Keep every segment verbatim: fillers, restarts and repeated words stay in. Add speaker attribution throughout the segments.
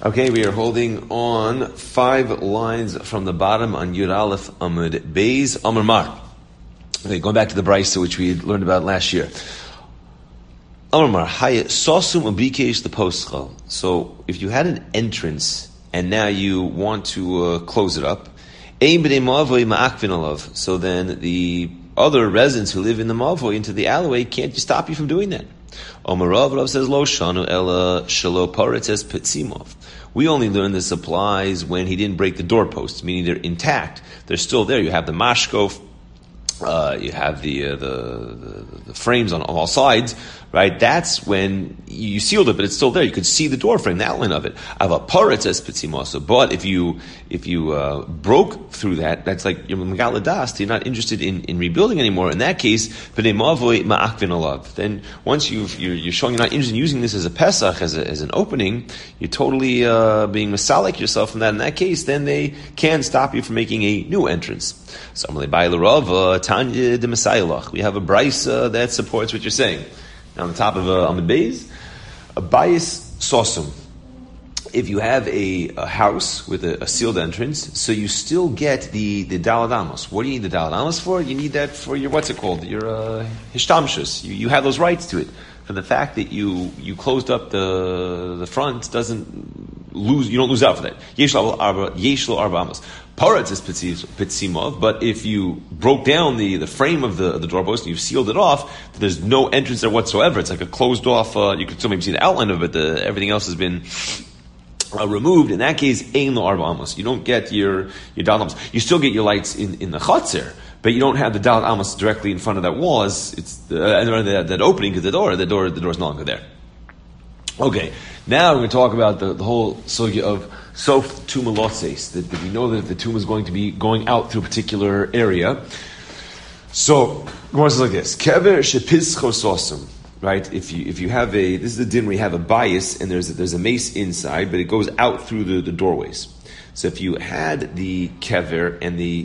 Speaker 1: Okay, we are holding on five lines from the bottom on Yud Aleph Amud Beis Amar Mar. Okay, going back to the Brisa which we learned about last year. Amar Mar, Hayah Sosum Ubikesh the Poschal. So, if you had an entrance and now you want to uh, close it up, Ein B'nei Ma'avoy Ma'akvin Alav. So then the other residents who live in the Ma'avoy into the alleyway can't stop you from doing that. Omar Rav, Rav says, Lo Shanu Ela Shalo Paretes Petsimov. We only learn this applies when he didn't break the doorposts, meaning they're intact. They're still there. You have the mashkof, uh, you have the, uh, the, the the frames on, on all sides, right? That's when you sealed it, but it's still there. You could see the door frame, the outline of it. I have a paretes pitzimosa, but if you if you uh, broke through that, that's like you're megaladas. You're not interested in, in rebuilding anymore. In that case, b'nei ma'avoy ma'akvin alav. Then once you've, you're, you're showing you're not interested in using this as a pesach, as a, as an opening, you're totally uh, being masalik yourself from that. In that case, then they can stop you from making a new entrance. So we have a brisa that supports what you're saying. Now on the top of uh, Amud Beis, a bias sosum. If you have a, a house with a, a sealed entrance, so you still get the, the dalad amos. What do you need the dalad amos for? You need that for your, what's it called? Your uh, hishtamshus. You, you have those rights to it. For the fact that you, you closed up the the front doesn't lose, you don't lose out for that. Yesh lo arba amos. Paretz is pitzimov, but if you broke down the, the frame of the, the doorpost and you've sealed it off, there's no entrance there whatsoever. It's like a closed off, uh, you could still maybe see the outline of it, the, everything else has been uh, removed. In that case, ein lo arba amos. You don't get your, your dalad amos. You still get your lights in, in the chatzir, but you don't have the dalad amos directly in front of that wall. It's, it's the, uh, that, that opening to the door, the door, the door's no longer there. Okay, now we're going to talk about the, the whole sugya of sof tumalotses, that, that we know that the tomb is going to be going out through a particular area. So, Gemara says like this: kever shepizcho sosum. Right? If you if you have a this is the din where you have a bias and there's a, there's a mace inside, but it goes out through the, the doorways. So if you had the kever and the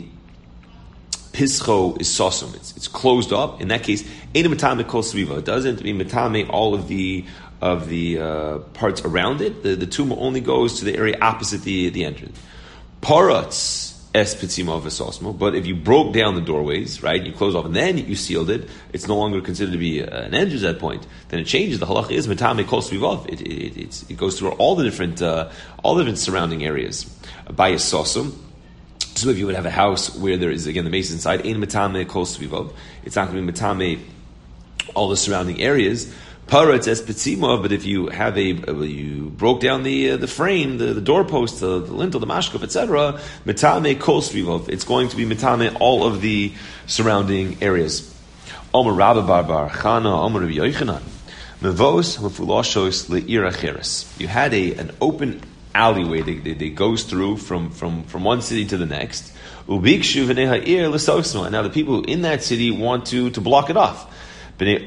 Speaker 1: pischo is sosum, it's it's closed up. In that case, ein matame kol sviva. It doesn't mean matame all of the of the uh, parts around it. The, the tomb only goes to the area opposite the, the entrance. Paratz es pitzimo v'sosmo. But if you broke down the doorways, right, you closed off and then you sealed it, it's no longer considered to be an entrance at that point. Then it changes. The halacha is metame kol svivov. It it it, it goes through all the different uh, all the different surrounding areas. By a sosum. So if you would have a house where there is again the mason inside, ein metame kol svivov. It's not going to be metame all the surrounding areas. Paratz es pitzimo, but if you have a, you broke down the uh, the frame, the, the doorpost, the, the lintel, the mashkov, et cetera, metame kol svivov, it's going to be metame all of the surrounding areas. Omer Rabba bar bar Chana, Omer Rabbi Yochanan, mevos mefuloshos le'ir acheres. You had a an open alleyway that, that, that goes through from, from, from one city to the next. Ubikshu v'nei ha'ir l'sosma. And now the people in that city want to to block it off. So the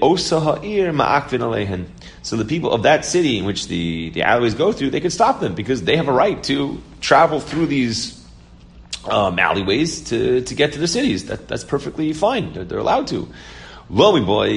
Speaker 1: people of that city in which the, the alleyways go through, they can stop them because they have a right to travel through these um, alleyways to, to get to the cities. That, that's perfectly fine. They're, they're allowed to. Certainly,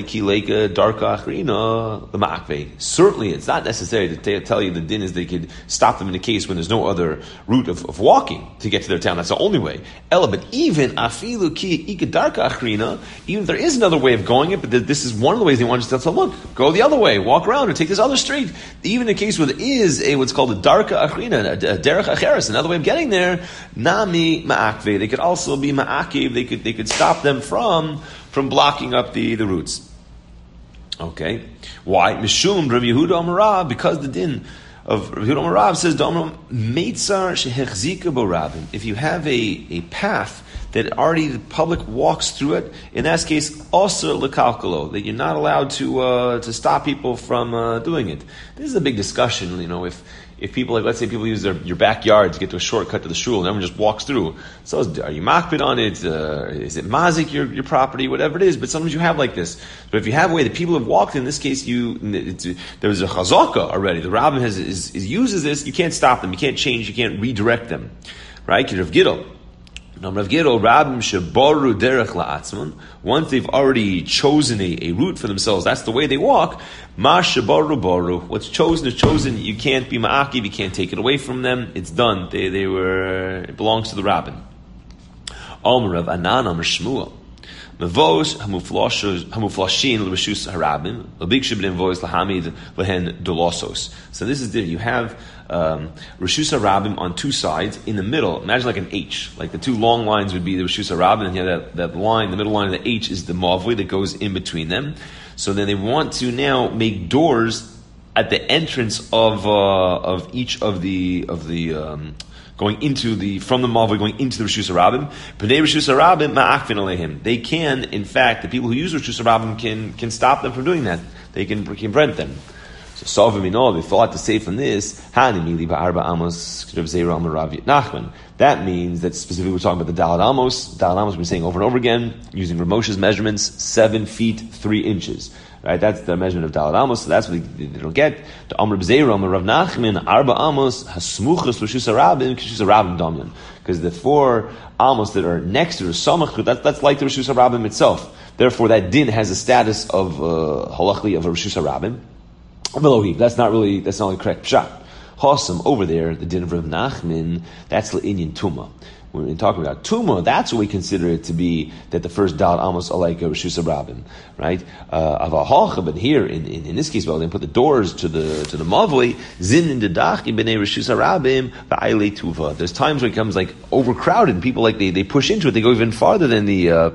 Speaker 1: it's not necessary to t- tell you the din is they could stop them in a case when there's no other route of, of walking to get to their town. That's the only way. Ella, but even afilu ki ikadarka achrina, even if there is another way of going it, but this is one of the ways they want you to tell, look, go the other way, walk around, or take this other street. Even in a case where there is a what's called a darka achrina, a, a derech acheres, another way of getting there, nami ma'akve. They could also be ma'akiv. They could they could stop them from. from blocking up the, the routes. Okay. Why? Mishum Rabbi Yehuda Amarav, because the din of Rabbi Yehuda Amarav says, Meitzar shehechzika bo rabim. If you have a, a path that already the public walks through it, in that case, also lekalkalo, that you're not allowed to uh, to stop people from uh, doing it. This is a big discussion, you know, if If people, like, let's say people use their, your backyard to get to a shortcut to the shul and everyone just walks through. So are you makbid on it? Uh, is it mazik, your, your property, whatever it is? But sometimes you have like this. But if you have a way that people have walked, in this case, you, it's, there's a chazaka already. The rabbin has, is, is, uses this. You can't stop them. You can't change. You can't redirect them. Right? Rav Gidol. Once they've already chosen a, a route for themselves, that's the way they walk. What's chosen is chosen. You can't be ma'akiv, you can't take it away from them. It's done. They they were it belongs to the rabbin. Rav Anan Amar Shmuel. Mavos hamuflashin l'reshus harabim l'bikshu b'nei mavos lahamid lehen dolosos. So this is the you have um, reshus harabim on two sides. In the middle, imagine like an H. Like the two long lines would be the reshus harabim, and you have that, that line, the middle line of the H is the mavoi that goes in between them. So then they want to now make doors at the entrance of uh, of each of the of the. Um, Going into the from the Mavoi, going into the Reshus Harabim. B'nei Reshus Harabim ma'akfin aleihim. They can, in fact, the people who use Reshus Harabim can can stop them from doing that. They can can prevent them. So Sovim Inol, they thought to say from this, Hanimili ba'arba amos Rav Zera Amar Rav Nachman. That means that specifically we're talking about the Dalet Amos. Dalet Amos we've been saying over and over again, using Rav Moshe's measurements, seven feet three inches. Right, that's the measurement of Dalet Amos, so that's what they, they don't get. The Amr B'Zeira, Amr Rav Nachman, Arba Amos, Hasmuchas Reshus Harabim, Reshus Harabim Domyan. Because the four Amos that are next to the Samach, that's, that's like the Reshus Harabim itself. Therefore, that din has a status of uh, halachli of a Reshus Harabim. Velohi, that's not really, that's not really correct. Pshat. Hossam, over there, the din of Rav Nachman, that's Le'inyan Tumah. When we're talking about Tumah, that's what we consider it to be, that the first Dalet Amos are like a Reshus Harabim, right? Of a Hacha, but here, in, in, in this case, well, they put the doors to the to the Mavoi, Zin in the Dachi b'nei Reshus Harabim, v'ayle Tuva. There's times when it becomes like overcrowded, and people like, they, they push into it, they go even farther than the, uh,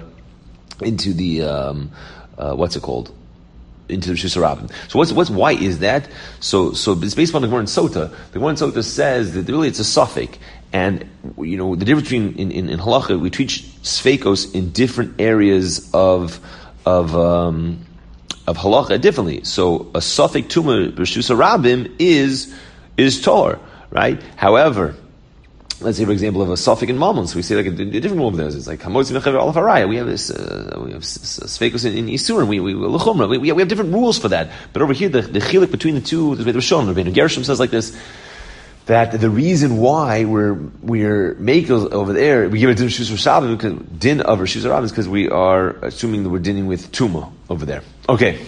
Speaker 1: into the, um, uh, what's it called? Into the Reshus Harabim. So what's what's why is that? So so it's based on the Gemara in Sota. The Gemara in Sota says that really it's a suffix, and you know the difference between in, in, in halacha we teach sfeikos in different areas of of um, of halacha differently. So a suffix tuma Reshus Harabim is is tor, right? However, let's say, for example, of a suffix in Mammon. So we say like a, a different one of those. It's like Hamotzi Mechaver Olaf Haraya. We have this, uh, we have Sfeikos in, in Yisurim. We we L'chumra. We, we we have different rules for that. But over here, the the chilik between the two, the Rishon, Rabbeinu Gershom says like this, that the reason why we're we're making over there, we give a din of Reshus Harabim because din of Reshus Harabim is because we are assuming that we're dealing with Tuma over there. Okay.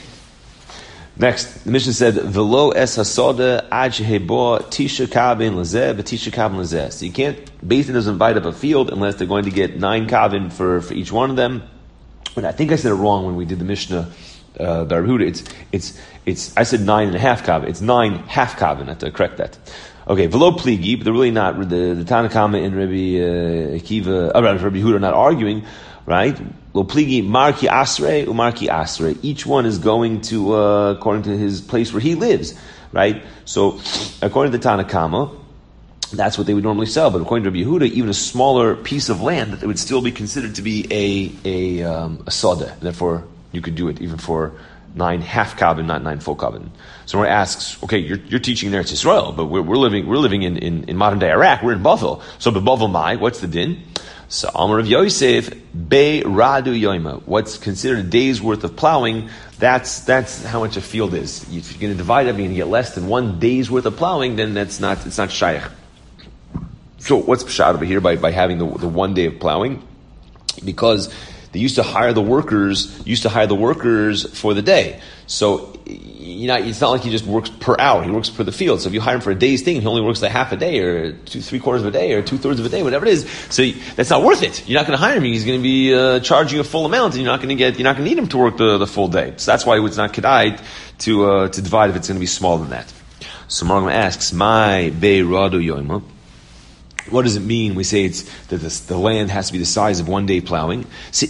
Speaker 1: Next, the Mishnah said, "Velo es hasoda ad shehebo tisha kabin lazeh v'tisha kabin lazeh." So you can't, Beis Din doesn't invite up a field unless they're going to get nine kabin for, for each one of them. And I think I said it wrong when we did the Mishnah, uh, the Arhuda. It's it's it's. I said nine and a half kabin. It's nine half kabin. I have to correct that. Okay, velo pligi, but they're really not. The the Tanakama and Rabbi uh, Akiva, uh, Rabbi Yehuda are not arguing. Right? Lo pligi marki asre umarki asre. Each one is going to uh, according to his place where he lives. Right? So, according to the Tanakama, that's what they would normally sell. But according to Rabbi Yehuda, even a smaller piece of land, that would still be considered to be a a um, a soda. Therefore, you could do it even for nine half kabin, not nine full kabin. So one asks, okay, you're you're teaching there to Israel, but we're, we're living we're living in, in, in modern day Iraq. We're in Bavel. So, but Bavel Mai, what's the din? So, Amar of Yosef, Be Radu Yoima. What's considered a day's worth of plowing, that's that's how much a field is. If you're going to divide it, you're going to get less than one day's worth of plowing, then that's not, it's not shaykh. So, what's pshat over here by, by having the, the one day of plowing? Because they used to hire the workers, used to hire the workers for the day. So, you know, it's not like he just works per hour. He works per the field. So if you hire him for a day's thing, he only works like half a day or two, three quarters of a day or two thirds of a day, whatever it is. So that's not worth it. You're not going to hire him. He's going to be uh, charging you a full amount, and you're not going to get, you're not going to need him to work the, the full day. So that's why it's not kedai to uh, to divide if it's going to be smaller than that. So Margam asks, "My be radu yoima." What does it mean? We say it's that this, the land has to be the size of one day plowing.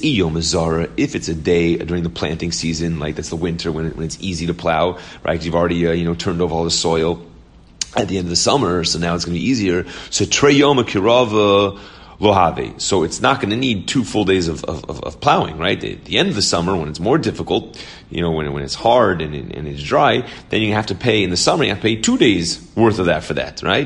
Speaker 1: If it's a day during the planting season, like that's the winter when, it, when it's easy to plow, right? You've already uh, you know turned over all the soil at the end of the summer, so now it's going to be easier. So treyoma kirava lohave. So it's not going to need two full days of, of, of plowing, right? At the end of the summer, when it's more difficult, you know, when when it's hard and, and it's dry, then you have to pay in the summer. You have to pay two days worth of that for that, right?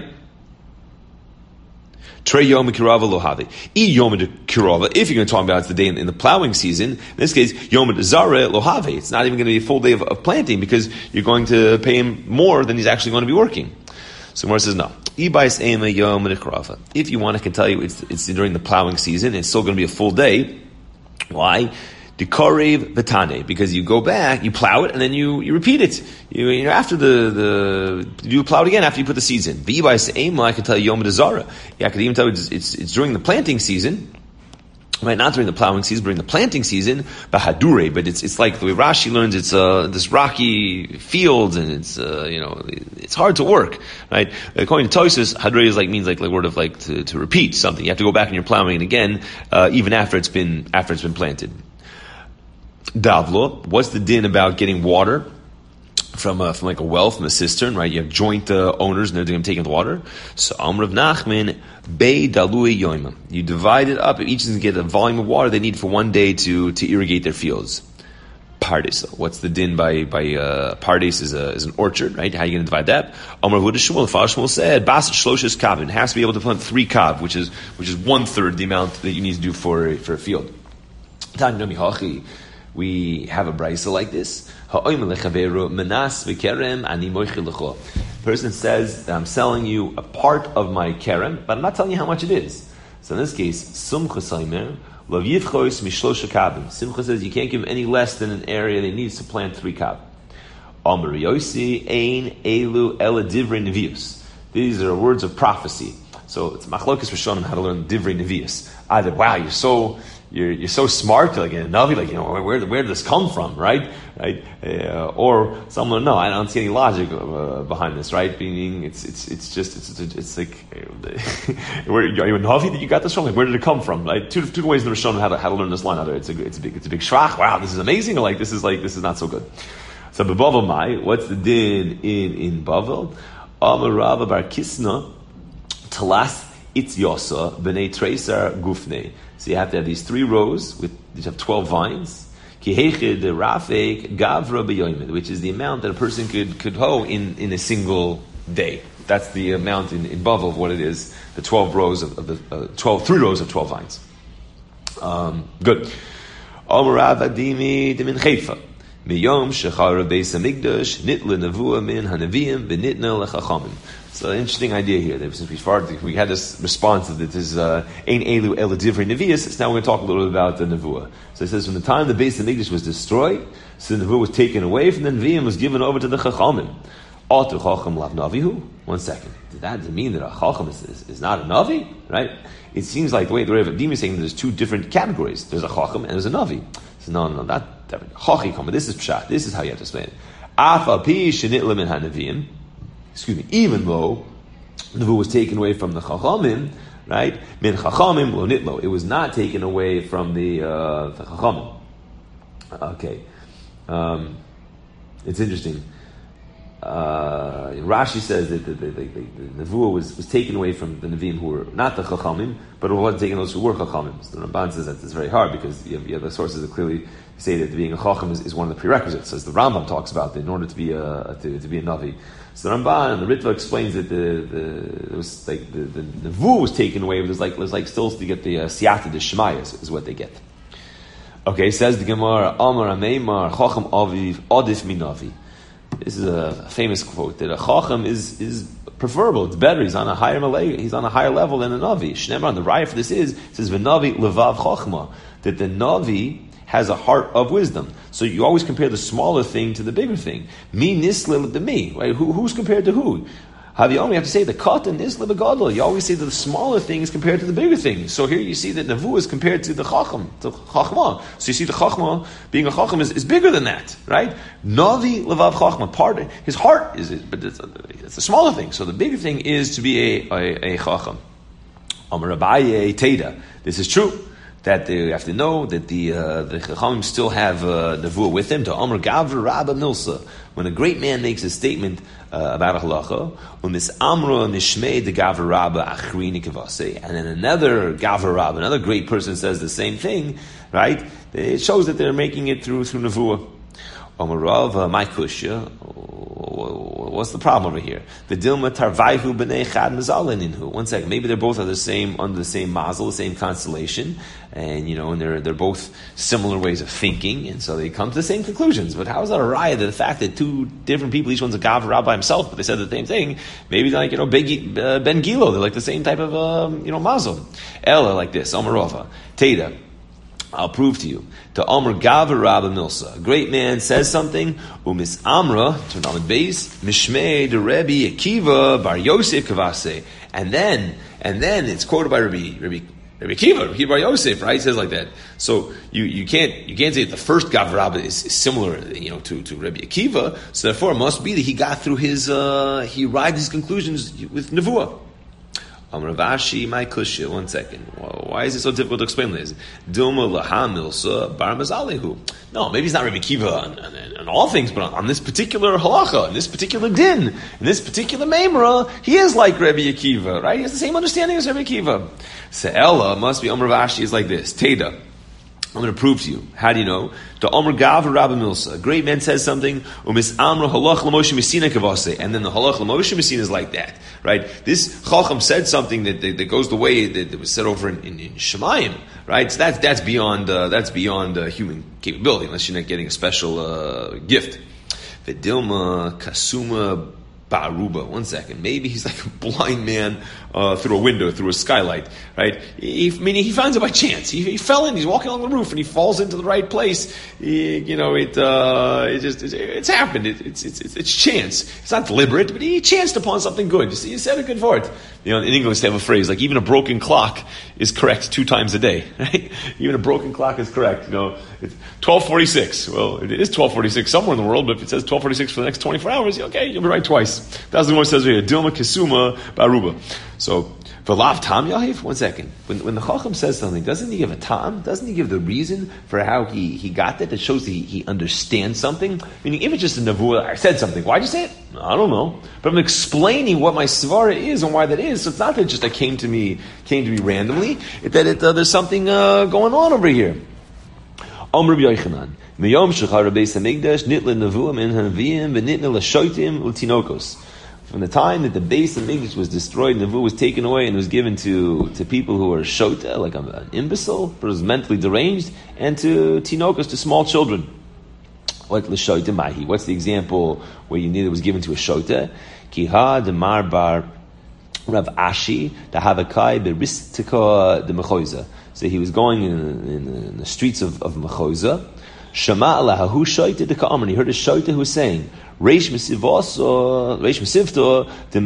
Speaker 1: Trey Yom Kirava Lohavi. E Yom Kirava, if you're going to talk about it's the day in, in the plowing season, in this case, Yom Zare Lohavi. It's not even going to be a full day of, of planting because you're going to pay him more than he's actually going to be working. So Gemara says no. If you want, I can tell you it's, it's during the plowing season. It's still going to be a full day. Why? The korev v'tane, because you go back, you plow it, and then you, you repeat it. You, you know, after the, the, you plow it again after you put the seeds in. I can tell you Yom Dezara. I could even tell you it's, it's, it's during the planting season. Right, not during the plowing season, during the planting season, bahadure, but it's, it's like the way Rashi learns, it's, uh, this rocky fields, and it's, uh, you know, it's hard to work, right? According to Tosfos, hadure is like, means like, like word of like to, to repeat something. You have to go back and you're plowing it again, uh, even after it's been, after it's been planted. Davlo, what's the din about getting water from a, from like a well, from a cistern, right? You have joint uh, owners and they're going to take in the water. So Amr of Nachman, Bei Dalui Yoima. You divide it up. Each is going to get a volume of water they need for one day to, to irrigate their fields. Pardes. What's the din by, by, uh, Pardes is a, is an orchard, right? How are you going to divide that? Amr Huda Shmuel, Far Shmuel said, Bas Shloshes Kav. It has to be able to plant three kav, which is, which is one third the amount that you need to do for, for a field. Tanya Hachi. We have a brisa like this. Person says that I'm selling you a part of my kerem, but I'm not telling you how much it is. So in this case, Simcha says you can't give any less than an area that needs to plant three kab. These are words of prophecy. So it's machlokes Rishonim how to learn divrei nevius. Either, wow, you're so You're, you're so smart, like a Navi, like, you know, where, where did this come from, right? Right? Uh, or someone, no, I don't see any logic uh, behind this, right? Meaning, it's, it's, it's just, it's, it's, it's like, where, are you a Navi that you got this from? Like, where did it come from? Like, two, two ways in the Rishonim how to, how to learn this line. Either it's a, it's a big, it's a big shrach, wow, this is amazing, or like, this is like, this is not so good. So, Bavel Mai, what's the din in, in Bavel? Amar Rava Bar Kisna, Talas Itz Yosa, B'nei Tresar Gufne. So you have to have these three rows with you have twelve vines. Kihechid Rafek Gavra B'yoymed, which is the amount that a person could could hoe in, in a single day. That's the amount in, in Bavel of what it is. The twelve rows of, of the uh, twelve three rows of twelve vines. Um, good. Omarav Adimi Dimin Chayfa. Miyom Shechar Beis Hamikdash Nitla Navua Min Hanavim V'Nitna Lechachamim. So an interesting idea here. Since we started, we had this response that this is Ein Elu Ela Divrei Nevius. Now we're going to talk a little bit about the Nevuah. So it says from the time the Beis Hamikdash was destroyed, so the Nevuah was taken away from the Neviim, was given over to the Chachamim. Atu Chacham Lav Navihu. One second. Did that mean that a Chacham is, is, is not a Navi? Right? It seems like the way the Rebbe Adim is saying there's two different categories. There's a Chacham and there's a Navi. So no, no, no, not different. Chacham. This is Pshat. This is how you have to explain it. Afa Pi Shenitla Min HaNeviim. Excuse me, even though the Nevuah was taken away from the Chachamim, right? Min Chachamim lo nitlo. It was not taken away from the, uh, the Chachamim. Okay. Um, it's interesting. Uh, Rashi says that the, the, the, the, the Nevuah was, was taken away from the Nevi'im who were not the Chachamim, but it wasn't taken those who were Chachamim. So the Ramban says that it's very hard because you have, you have the sources that clearly say that being a Chacham is, is one of the prerequisites. As the Rambam talks about that in order to be a to, to be a Navi. So the Ramban and the Ritva explains that the the it was like the, the Nevuah was taken away, but it was like it was like still to get the uh, Siyata de Shemaya is, is what they get. Okay, says the Gemara, Amar Ameimar Chacham Aviv Adif Minavi. This is a famous quote that a Chacham is is preferable. It's better. He's on a higher malay, He's on a higher level than a Navi. Shneimar, the raya for this is it says V'Navi Levav Chachma, that the Navi has a heart of wisdom. So you always compare the smaller thing to the bigger thing. Me nislil to me, right? Who, who's compared to who? Have you only have to say the katan nislil begadol. You always say that the smaller thing is compared to the bigger thing. So here you see that Nevuah is compared to the chacham, to chachma. So you see the chachma being a chacham is, is bigger than that, right? Navi levav chachma. Part his heart is, but it's a, it's a smaller thing. So the bigger thing is to be a a, a chacham. Amar Abaye Teda. This is true. That they have to know that the uh, the Chachamim still have uh, Nevuah with them. To Amr Gavra Rabba Milsa, when a great man makes a statement uh, about a halacha, umis Amra Nishmei the Gavra Rabba Achrini Kavase, and then another Gavra Rabba, another great person says the same thing, right? It shows that they're making it through through Nevuah. Amar Rav, my kushya, what's the problem over here? The Dilma Tarvaihu b'nei Chad Mazalininu. One second, maybe they're both are the same under the same mazel, the same constellation, and you know, and they're they're both similar ways of thinking, and so they come to the same conclusions. But how is that a raya? The fact that two different people, each one's a gav rabbi himself, but they said the same thing. Maybe like you know Ben, uh, Ben Gilo, they're like the same type of um, you know mazel. Ella like this, Omarova, Teda. I'll prove to you. To Omer Gavar Rabba Milsa. A great man says something, Umis Amra, to Namad Beis, Mishmei de Rebbe Akiva Bar Yosef Kavase. And then, and then it's quoted by Rabbi, Rabbi, Rabbi Akiva, Rabbi Bar Yosef, right? It says like that. So you, you can't, you can't say that the first Gavar Rabba is, is similar, you know, to, to Rabbi Akiva. So therefore it must be that he got through his, uh, he arrived at his conclusions with Nevuah. Rav Ashi, my kushya. One second. Why is it so difficult to explain this? Dilma laha milsa bar mazalihu. No, maybe it's not Rabbi Akiva on, on, on all things, but on, on this particular halacha, in this particular din, in this particular memra, he is like Rabbi Akiva, right? He has the same understanding as Rabbi Akiva. Se'ela must be Rav Ashi is like this. Teda. I'm going to prove to you. How do you know? To Omer Gav Rabbi Milsa. A great man says something, Umis Amra halach l'Moshe Messina kavase, and then the halach l'Moshe Messina is like that, right? This Chacham said something that, that, that goes the way that, that was said over in, in, in Shemayim, right? So that's that's beyond uh, that's beyond uh, human capability, unless you're not getting a special uh, gift. Vidilma Kasuma Baruba. One second. Maybe he's like a blind man uh, through a window, through a skylight, right? He, meaning he finds it by chance. He, he fell in. He's walking along the roof and he falls into the right place. He, you know, it uh, it just it's, it's happened. It, it's, it's it's chance. It's not deliberate, but he chanced upon something good. You see, he said a good word. You know, in English they have a phrase like even a broken clock is correct two times a day. Right? Even a broken clock is correct. You know, it's twelve forty-six. Well, it is twelve forty-six somewhere in the world, but if it says twelve forty-six for the next twenty-four hours, okay, you'll be right twice. That's the one that says here, Dilma Kisuma Baruba. So, V'lav Tam Yahiv? One second. When, when the Chacham says something, doesn't he give a Tam? Doesn't he give the reason for how he, he got that? That shows that he, he understands something? Meaning, if it's just a Nevuah, I said something, why'd you say it? I don't know. But I'm explaining what my Svara is and why that is. So it's not that just that came to me, came to me randomly. It's that it, uh, there's something uh, going on over here. Om Rabbi Yochanan. Miyom Shechar Beis HaMikdash nitla Nevuah min Hanaviyim v'nitla l'shoitim l'tinokos. From the time that the base of Mikdash was destroyed, Nevuah was taken away and was given to, to people who were shota, like an imbecile, but was mentally deranged, and to tinokos, to small children. What l'shoita mahi? What's the example where you need it was given to a shota? Kiha demar bar Rav Ashi the havakai beristika de mechoiza. So he was going in, in, in the streets of, of Mechoiza. Shama Allahahu Shoita de Ka'amr. He heard a Shoita who was saying, Reish Mesivos, Reish Mesivto, de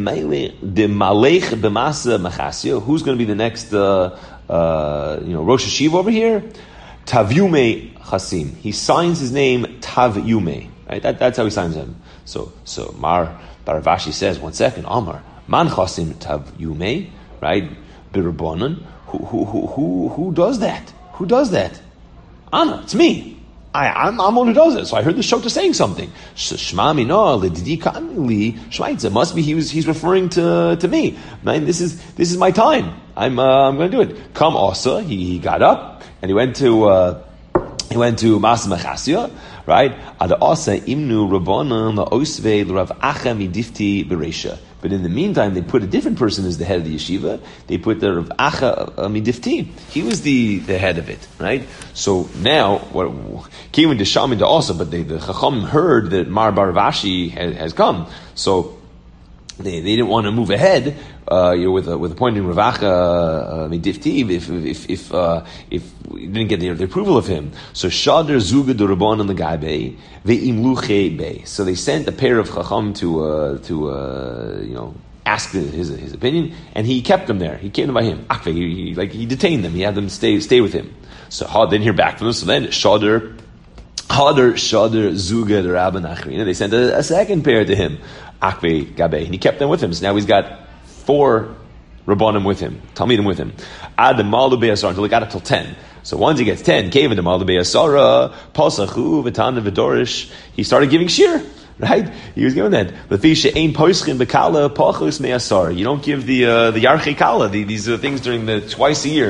Speaker 1: Malech B'masa Machasya. Who's going to be the next, uh, uh, you know, Rosh Hashiva over here? Tavyume Chasim. He signs his name Tavyume. Right? That, that's how he signs him. So, so Mar Baravashi says, one second, Amar, Man Chasim Tavyume, right? Birabonon. Who, who, who, who, who does that? Who does that? Anna, it's me. I, I'm, I'm one who does it. So I heard the Shota saying something. Shmami no, lididi Schweitzer. Must be he was he's referring to to me. Man, this is this is my time. I'm uh, I'm going to do it. Come Asa. He, he got up and he went to uh, he went to Mas Machasya, right? Ad Asa imnu rabbanan la osve l'Rav Acha midifti beresha. But in the meantime, they put a different person as the head of the yeshiva. They put the Rav Acha Midifti. He was the, the head of it, right? So now, what came into Sham into also, but they, the Chacham heard that Mar Baravashi has, has come. So they, they didn't want to move ahead, uh, you know, with with appointing Rav Acha uh, Midifti if if if uh, if we didn't get the, the approval of him. So Shader Zuga Durabon and the Gabe ve'imluche Bey. So they sent a pair of Chacham to uh, to uh, you know ask his his opinion, and he kept them there. He kept them by him. He, he like he detained them. He had them stay stay with him. So Ha didn't hear back from them. So then Shader Hader Shader Zuga the Rabban Achrina. They sent a, a second pair to him. Akve Gabe, and he kept them with him. So now he's got four Rabbanim with him, Talmidim with him. Ad Malu Be'asar until he got up till ten. So once he gets ten, gave him the Malu Be'asara, Pasachu, V'tana V'dorish. He started giving shir, right? He was giving that. L'fisha ein poischin bekala pachus me'asar. You don't give the uh, the yarchei kala, the, these are things during the twice a year. The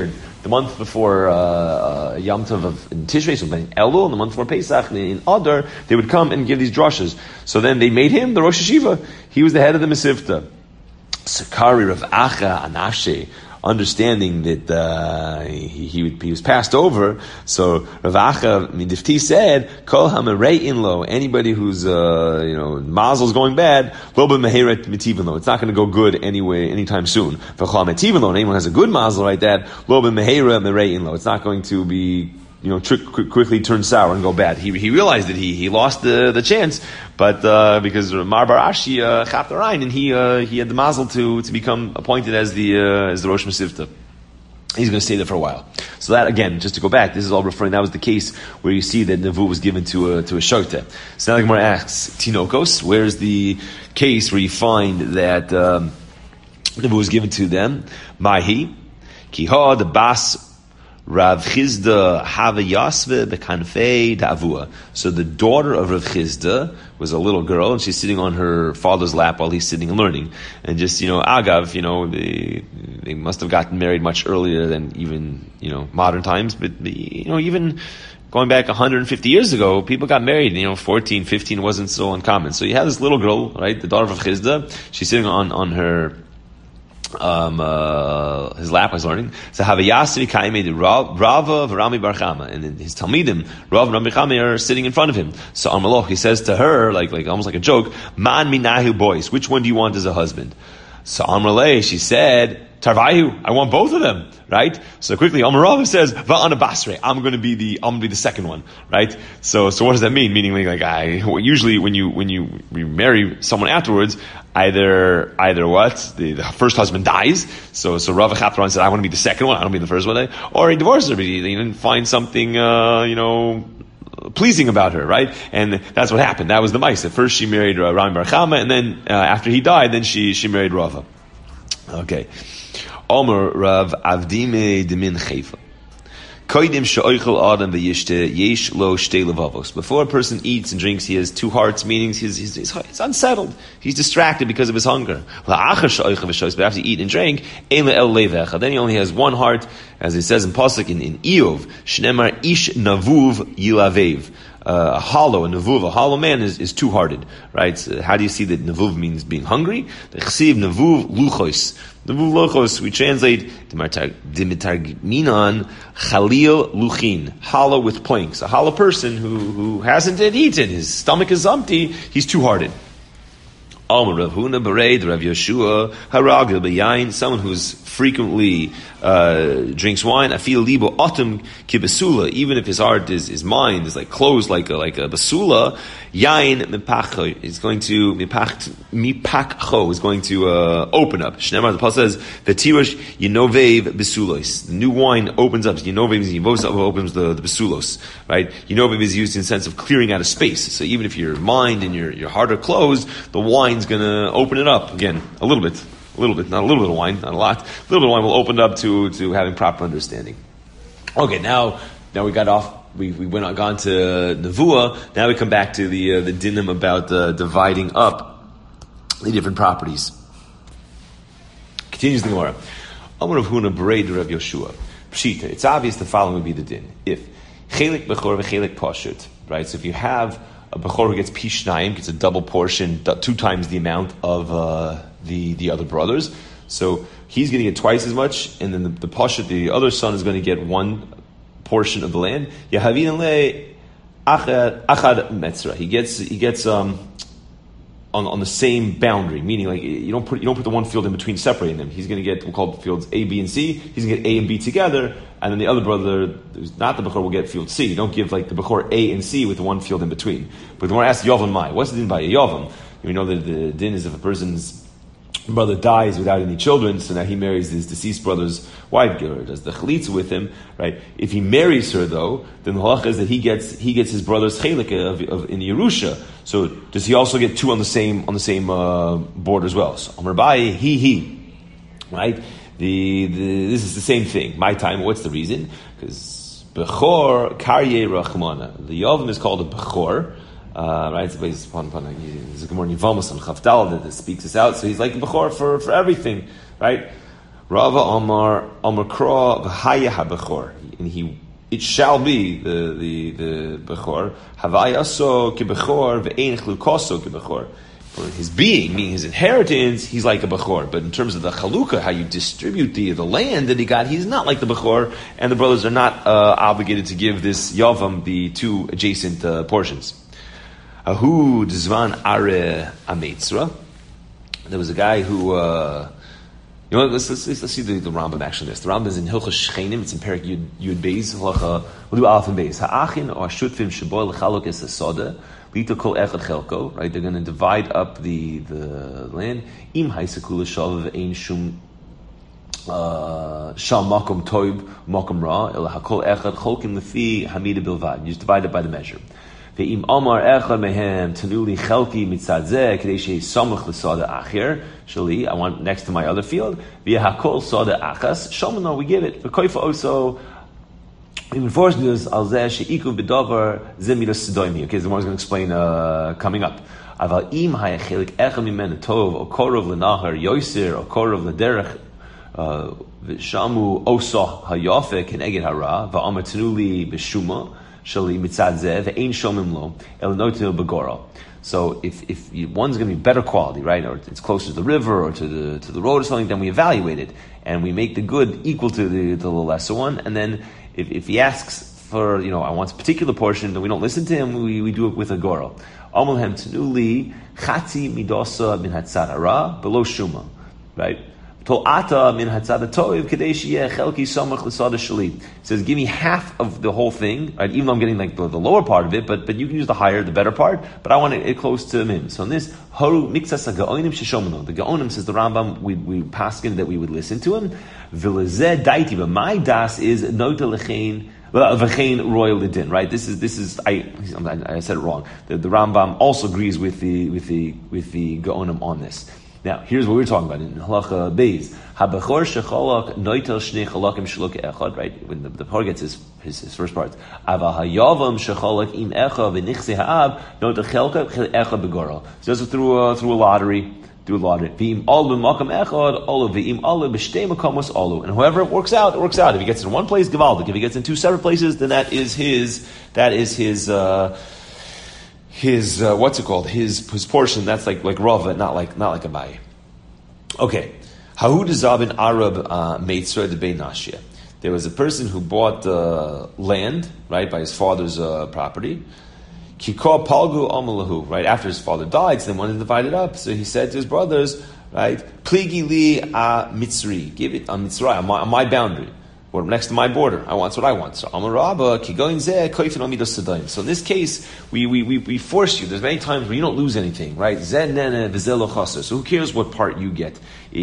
Speaker 1: the month before uh, uh, Yom Tov of in Tishrei, so in Elul, and the month before Pesach in Adar, they would come and give these drushes. So then they made him the Rosh Hashiva. He was the head of the Mesivta. Sakari Rav Acha Anashe, understanding that uh, he, he, he was passed over, so Rav Acha Midifti said, Kol hamarei inlo, anybody whose uh, you know mazel's going bad, lo b'meheret mitivin lo, it's not going to go good anyway anytime soon. V'chol mitivin lo, anyone has a good mazel like that, lo b'meheret merei inlo, it's not going to be you know, trick, quick, quickly turn sour and go bad. He he realized that he he lost the the chance, but uh, because Mar Barashi uh, chapped the Rhine, and he uh, he had the mazel to to become appointed as the uh, as the Rosh Mesivta. He's going to stay there for a while. So that again, just to go back, this is all referring. That was the case where you see that Nevu was given to a to a shokte. So now the Gemara asks, Tinokos, where's the case where you find that um, Nevu was given to them? Mahi kiha the bas. Rav Chizda Hava Yasve Bekanfei Davua. So the daughter of Rav Chizda was a little girl, and she's sitting on her father's lap while he's sitting and learning. And just, you know, Agav, you know, they, they must have gotten married much earlier than even, you know, modern times. But, you know, even going back one hundred fifty years ago, people got married, you know, fourteen, fifteen wasn't so uncommon. So you have this little girl, right, the daughter of Rav Chizda. She's sitting on, on her Um, uh, his lap was learning. So Havayasri Kaimei Rava Rami Barchama, and then his Talmidim Rav and Rami Barchama are sitting in front of him. So Amaloch, he says to her, like like almost like a joke, Man Minahu boys, which one do you want as a husband? So Amrale, she said, Tarvayu, I want both of them, right? So quickly, Amarav says, Va'ana Basre, I'm going to be the, I'm going to be the second one, right? So, so what does that mean? Meaning, like, like I, usually when you, when you, when you marry someone afterwards, either, either what? The, the first husband dies. So, so Rav Chatron said, I want to be the second one, I don't want to be the first one. Or he divorces her, but he, he didn't find something, uh, you know, pleasing about her, right? And that's what happened. That was the mice. At first she married uh, Rami Barchama, and then, uh, after he died, then she, she married Rava. Okay. Omer Rav Avdime Demin Chayfa. Koidim she'oichel adam v'yishte yesh lo shtei levavos. Before a person eats and drinks, he has two hearts, meaning he's, he's, he's, he's unsettled. He's distracted because of his hunger. La'achar she'oichel v'shois, but after he eat and drink, ein le'el levecha. Then he only has one heart, as it says in Pasuk in, in Eov, Shnemar ish navuv yilavev. Uh, a hollow, a nevuv, a hollow man is, is two-hearted, right? So how do you see that nevuv means being hungry? The chesiv nevuv luchos. Nevuv luchos, we translate dimitargminan chalil luchin, hollow with planks. A hollow person who, who hasn't eaten, his stomach is empty, he's two-hearted. Rav Huna Bereid, Rav Yeshua, Haragil Beyain, someone who's frequently uh, drinks wine. Afil libo autumn kibesula, even if his heart is his mind is like closed like a like a basula. Yain mipachcho is going to mipach mipachcho is going to uh, open up. Shnemar the Paul says v'tirosh yinovev besulos. The new wine opens up. Yinovev is opens the, the besulos. Right? Yinovev is used in the sense of clearing out of space. So even if your mind and your your heart are closed, the wine's going to open it up again a little bit. A little bit, not a little bit of wine, not a lot. A little bit of wine will open up to, to having proper understanding. Okay, now now we got off. We we went on, gone to Nevuah. Now we come back to the uh, the dinim about uh, dividing up the different properties. Continues the Gemara. Amar of Huna Bereid Rav Yoshua. Pshita. It's obvious the following would be the din. If chelik bechor v'chelik pashut, right? So if you have a bechor who gets pishnayim, gets a double portion, two times the amount of uh, the the other brothers. So he's going to get twice as much, and then the, the pashut, the other son, is going to get one portion of the land. Yahavin le achad achad metzra. He gets he gets um on on the same boundary, meaning like you don't put you don't put the one field in between, separating them. He's going to get, we'll call it fields A, B, and C. He's going to get A and B together, and then the other brother, who's not the bechor, will get field C. You don't give like the bechor A and C with the one field in between. But the one asks Yovam Mai, what's the din by a Yovam? We know that the din is if a person's brother dies without any children, so now he marries his deceased brother's wife, or does the chalitza with him, right? If he marries her, though, then the halacha is that he gets he gets his brother's chelik of, of in the Yerusha. So does he also get two on the same on the same uh, board as well? So Amar Bai, he he, right? The, the this is the same thing. My time. What's the reason? Because bechor karye rachmana. The Yovam is called a bechor. Uh, right, so based upon, upon there's a Gemara Nivamas on Chavdal that speaks this out. So he's like a bechor for, for everything, right? Rava Amar Amar Kra v'haya habechor, and he it shall be the the the bechor havaya so kibechor ve'ein chlukoso kibechor. For his being, meaning his inheritance, he's like a bechor. But in terms of the chalukah, how you distribute the the land that he got, he's not like the bechor, and the brothers are not uh, obligated to give this yavam the two adjacent uh, portions. Ahu dzvan are ametzra. There was a guy who. Uh, You know, let's, let's, let's see the, the Rambam actually. This the Rambam is in Hilchos Shchenim. It's in Perik Yud Yud Beis. We'll do Aleph and Beis. Ha'achin or Shutfim sheboy lechalok es hasoda lita kol echad chelko. Right, they're going to divide up the the land. Im ha'isakula shavav ein shum shal makom toib makom ra el hakol echad cholkim lefi hamida bilvad. You just divide it by the measure. Ve'im amar echad mehem tanuli chelki mitzad zeh kedei shei samach l'sada achir. Shali, I want next to my other field. Via hakol sada achas. Shomanor, we give it. V'koifa also. We enforce this al zeh sheikuv b'davar zemidas sedoimi. Okay, the one is going to explain uh, coming up. Aval im hayachelik echad mimen tov or korov lenahar yoser or korov lederech v'shamu osa hayafe keneged hara va'amar tanuli b'shuma. Shali mitzad zeh ve'ein shomim lo el notil begoro. So if if you, one's going to be better quality, right, or it's closer to the river or to the to the road or something, then we evaluate it and we make the good equal to the to the lesser one. And then if, if he asks for, you know, I want a particular portion, then we don't listen to him. We, we do it with a goro. Amalhem tenuli chati midosa min hatzad hara below shuma, right? To'ata min hatzad toiv kadei sheyeh chelki samach l'sada shali. It says, give me half of the whole thing, right? Even though I'm getting like the, the lower part of it, but but you can use the higher, the better part. But I want it, it close to him. So in this haru miksas ha'gaonim sheshomano. The gaonim, says the Rambam, we we paskin that we would listen to him. V'lezeh daiti, but my das is nota lechein. V'chein royal lidin, right? This is this is I I said it wrong. The, the Rambam also agrees with the with the with the gaonim on this. Now, here's what we're talking about in Halacha Beis. Habechor shecholak noitel shnei chalakim shalok echad. Right, when the, the Par gets his, his his first part. Ava hayavam shecholak im echa v'nichse ha'ab noitel chelka echad begoro. So it's through uh, through a lottery, through a lottery. V'im alu b'makam echad alu v'im alu b'shtei makamos alu. And whoever it works out, it works out. If he gets in one place, givaldik. If he gets in two separate places, then that is his. That is his. Uh, His uh, what's it called? His his portion. That's like like Rava, not like not like Abaye. Okay, Hahud Zabin Arab Meitzra de Beinashia. There was a person who bought uh, land, right, by his father's uh, property. Kikor Palgu Amalahu, right, after his father died, so they wanted to divide it up. So he said to his brothers, right, Pligi li a Mitzri, give it on Mitzri, on my, on my boundary. Or next to my border. I want what I want. So Amarabba, Kigoin Zeh, Koifin Amidos Sedaim. So in this case, we, we, we, we force you. There's many times where you don't lose anything, right? Zeh Nene Vizelo Chaser. So who cares what part you get?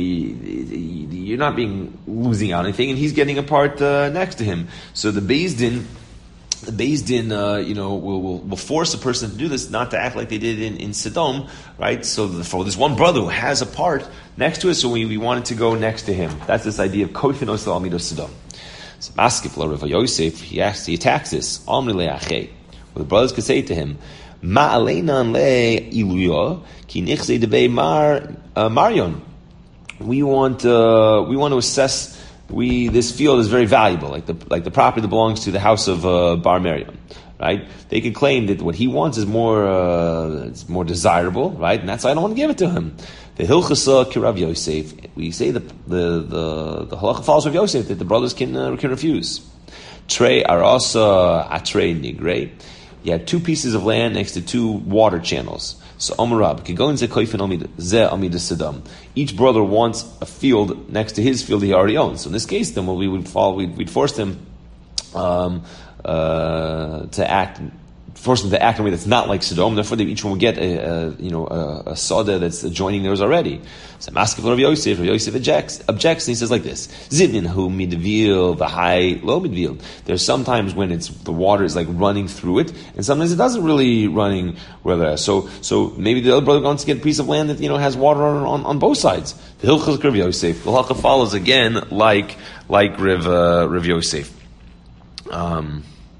Speaker 1: You're not being losing out anything, and he's getting a part uh, next to him. So the Beis Din, the Beis Din, uh, you know, will, will will force a person to do this, not to act like they did in, in Sodom, right? So the, for this one brother who has a part next to it, so we, we wanted to go next to him. That's this idea of Koifin Osel Amidos Sodom. So Maskif la Rav Yosef, he asks, he attacks this. Amri le'achei. Well, the brothers could say to him, Ma aleinan le iluyo ki nichzei debei mar marion. We want uh, we want to assess. We this field is very valuable, like the like the property that belongs to the house of uh, Bar Marion, right? They could claim that what he wants is more uh, it's more desirable, right? And that's why I don't want to give it to him. The Hilchasa Kirav Yosef, we say the the the, the halacha follows Rav Yosef that the brothers can uh, can refuse. Trey Arasa Atre Nigre. You have two pieces of land next to two water channels. So Omarab Kigon Ze Koifin Ze Amida Sedam. Each brother wants a field next to his field he already owns. So in this case, then what we would follow, we'd, we'd force them um, uh, to act. Force them to act in a way that's not like Sodom. Therefore, they each one will get a, a you know a, a soda that's adjoining theirs already. So Maskef Rav Yosef, Rav Yosef objects, objects, and he says like this: Zivin hu midvil v'hai lo midvil. There's sometimes when it's the water is like running through it, and sometimes it doesn't really running where there. So so maybe the other brother wants to get a piece of land that you know has water on on, on both sides. The Hilchos Rav Yosef. The halacha follows again like like Rav uh, Rav Yosef. Um.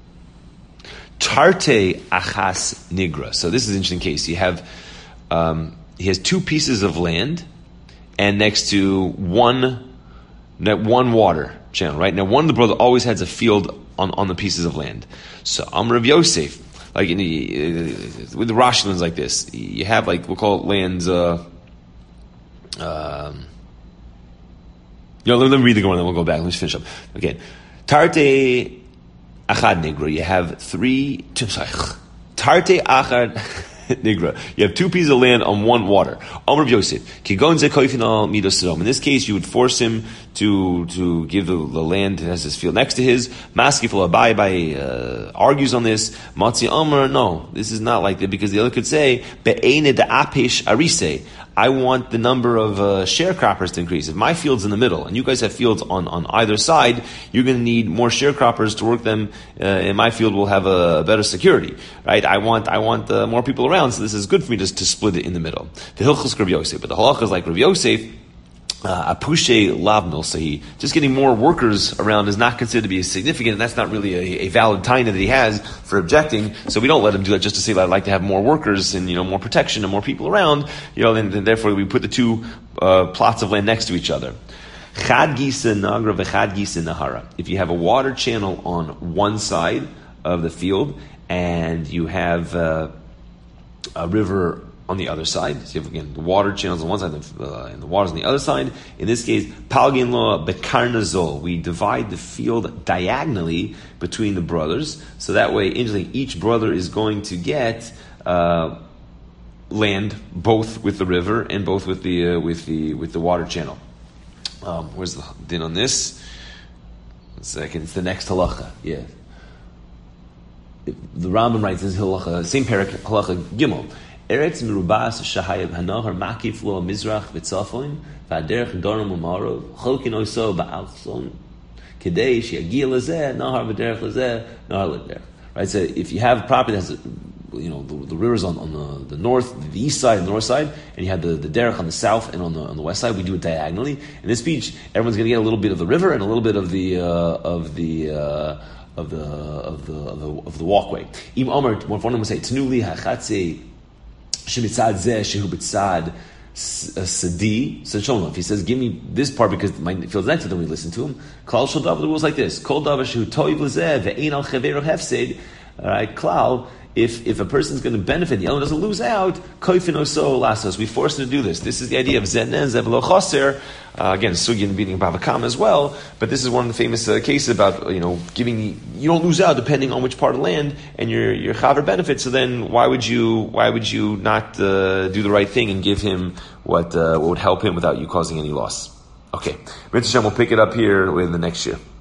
Speaker 1: Tarte achas nigra. So this is an interesting case. You have um, he has two pieces of land, and next to one that one water channel, right? Now, one of the brothers always has a field on, on the pieces of land. So, Amr of Yosef, like in the, uh, with the Rashlands like this, you have like, we'll call it lands, uh, um, you know, let, let me read the Gemara, then we'll go back. Let me finish up. Again. Tarte Achad Nigra, you have three, Tarte Achad Nigra. You have two pieces of land on one water. Amr of Yosef. In this case, you would force him to to give the, the land that has his field next to his. Maskiful Abai by uh, argues on this. Matzi Amr, no, this is not like that, because the other could say, Be'ene de apish arise. I want the number of uh, sharecroppers to increase. If my field's in the middle and you guys have fields on, on either side, you're going to need more sharecroppers to work them. Uh, and my field will have a better security, right? I want I want uh, more people around, so this is good for me just to split it in the middle. The Hilchos Rav Yosef, but the halacha is like Rav Yosef. Apushe lavnil sahi. Just getting more workers around is not considered to be significant, and that's not really a, a valid taina that he has for objecting. So we don't let him do that just to say that I'd like to have more workers and, you know, more protection and more people around. You know, then, then therefore we put the two uh, plots of land next to each other. Chad gisa nagra v'chad gisa nahara. If you have a water channel on one side of the field and you have uh, a river on the other side, so you have, again, the water channels on one side uh, and the water's on the other side. In this case, palgin lo bekarnazol. We divide the field diagonally between the brothers, so that way, instantly, each brother is going to get uh, land both with the river and both with the uh, with the with the water channel. Um, where's the din on this? One second, it's the next halacha. Yeah, the Rambam writes this halacha, same parak, halacha gimel. Eretz mirubas shahayab hanahar makif lo mizrach v'tzafon v'aderech dorim u'marov cholkin oiso ba'alson kedei sheyagia lezeh nahar v'derech lezeh nahar lederech. Right. So if you have a property that has, you know, the, the rivers on, on the, the north, the east side, and the north side, and you have the, the derech on the south and on the on the west side, we do it diagonally. In this beach, everyone's going to get a little bit of the river and a little bit of the uh, of the. Uh, of the of the of the of the walkway. Im Omer, one of them would say, "Tnuli hachatze." Shemitzad zeh shehu b'tzad sadi. So Shalom, if he says, "Give me this part because my field's next to them," we listen to him. Klal shel davar, the rules like this: Kol davar shehu toiv lezeh ve'ein al chaveru hefsed. All right, klal. If if a person's going to benefit, the other doesn't lose out. Koifin oso lasos. We force him to do this. This is the idea of zenen zev lo chaser. Uh, again, Sugyan beating Bava Kama as well, but this is one of the famous uh, cases about, you know, giving, you don't lose out depending on which part of land, and your your chaver benefits. So then, why would you why would you not uh, do the right thing and give him what uh, what would help him without you causing any loss? Okay, Mitzvah Hashem will pick it up here in the next year.